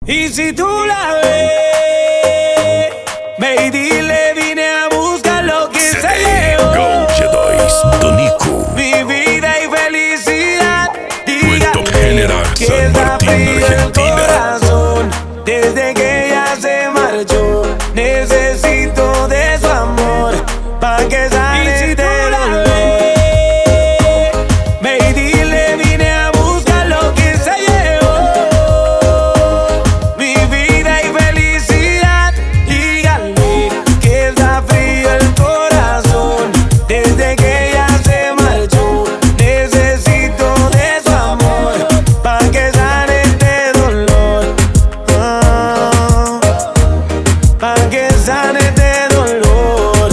Y si tú la ves, ve y dile, vine a buscar lo que se llevó. Mi vida y felicidad. Cuento General que San está Martín, frío el Argentina. corazón desde que ella se marchó. Necesito de su amor pa' que sane este dolor. Ve y dile, vine a buscar lo que se llevó. Mi vida y felicidad. Díganle que está frío el corazón desde que ella se marchó. Necesito de su amor pa' que sane este dolor. Pa' que sane este dolor.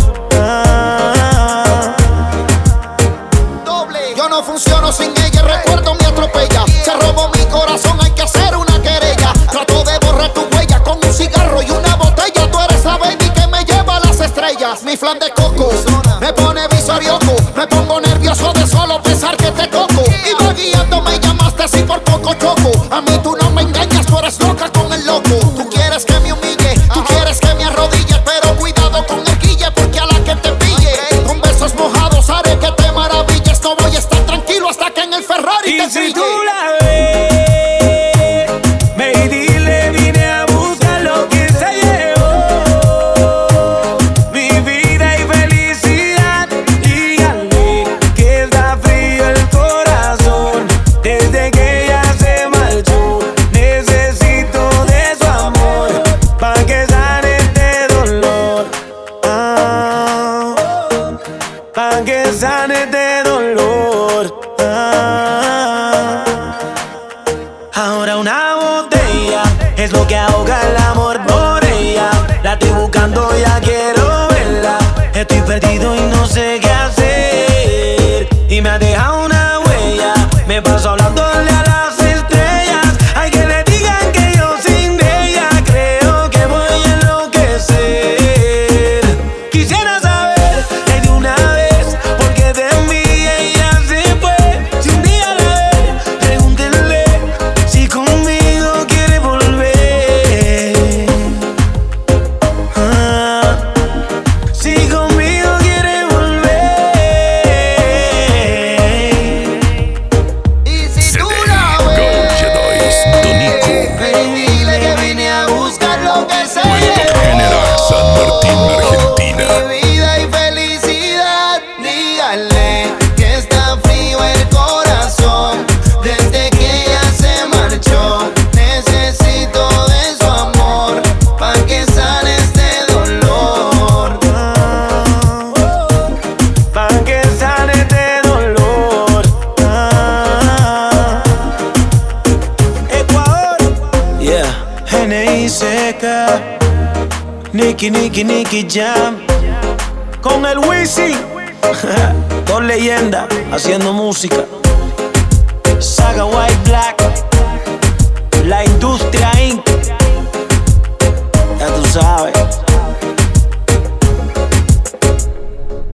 Yo no funciono sin ella, recuerdo me atropella. Se robó mi corazón, hay que hacer una querella. Trato de borrar tu huella con un cigarro y una botella. Tú eres la baby que me lleva a las estrellas. Mi flan de coco me pone visorioco. Me pongo nervioso de solo pensar que te toco. Iba guiando, me llamaste así por poco choco. A mí tú no me engañas, tú eres loca con el loco. Tú quieres que me humille, tú quieres que me arrodille. Pero cuidado con el guille, porque a la que te pille con besos mojados haré que te maravilles. No voy a estar tranquilo hasta que en el Ferrari Y te si brille. tú la ves, ve y dile, vine a buscar lo que se llevó. Mi vida y felicidad. Díganle que está frío el corazón desde que ella se marchó. Necesito de su amor pa' que sane este dolor. Pa' que sane este dolor. Ahora una botella es lo que ahoga el amor por ella. La estoy buscando, ya quiero verla. Estoy perdido y no sé qué hacer. Y me ha dejado una huella. Me paso hablándole a las estrellas. Hay que le digan que yo sin ella creo que voy a enloquecer. Quisiera saber de una vez por qué de mí ella se fue. Si un día la ve, pregúntenle si conmigo quiere volver. Si conmigo quiere volver. Y si tú la ves, dile que vine a buscar lo que se Cuento General San Martín, Argentina. Mi vida y felicidad. Díganle que está frío el corazón desde que ella se marchó. Necesito de su amor pa' que sane este dolor. Pa' que sane este dolor. Ecuador. Yeah. GNI seca. Nicky Jam. Con el Wisin. Dos leyendas haciendo música. Saga White Black. La industria.